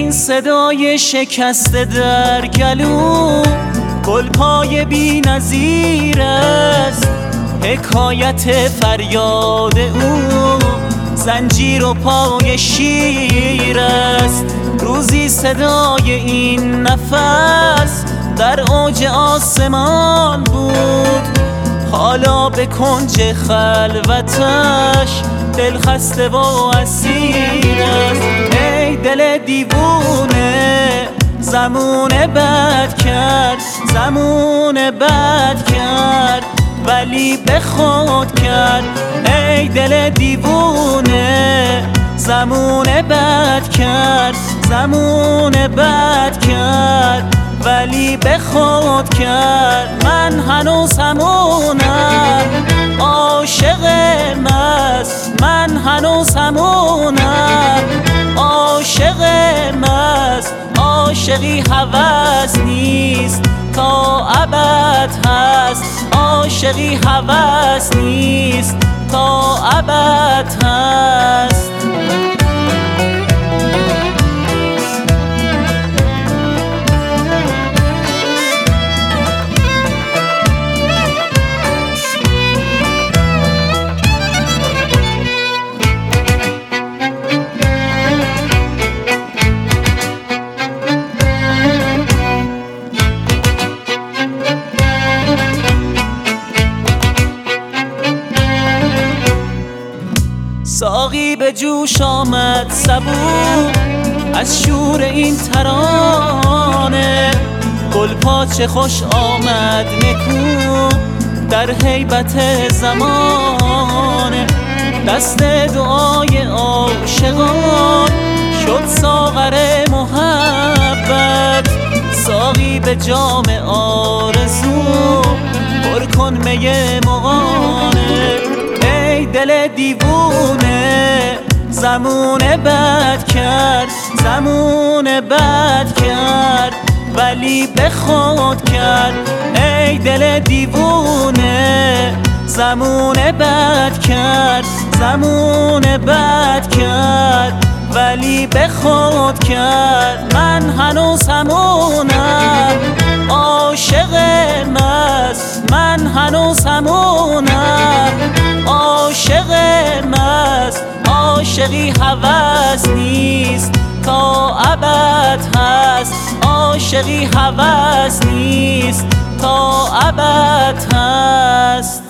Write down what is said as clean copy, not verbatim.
این صدای شکسته در گلو گلپای بی نظیر است، حکایت فریاد او زنجیر و پای شیر است. روزی صدای این نفس در اوج آسمان بود، حالا به کنج خلوتش دل خسته و اسیر است. ای دل دیوونه زمونه بد کرد، زمونه بد کرد ولی به خود کرد. ای دل دیوونه زمونه بد کرد، زمونه بد کرد ولی به خود کرد. من هنوز همونم عاشق مست، من هنوز همونم عاشق مست. عاشقی هوس نیست تا ابد هست، عاشقی هوس نیست تا ابد هست. ساقی به جوش آمد صبور از شور این ترانه، گلپاچه خوش آمد نکو در هیبت زمانه. دست دعای عاشقان شد ساغر محبت، ساقی به جام آرزو پر کن می مغانه. ای دل دیوونه زمونه بد کرد، زمونه بد کرد ولی به خود کرد. ای دل دیوونه زمونه بد کرد، زمونه بد کرد ولی به خود کرد. من هنوز همونم عاشق مست، من هنوز همونم عاشق مست. عاشقی هوس نیست تا ابد هست، عاشقی هوس نیست تا ابد هست.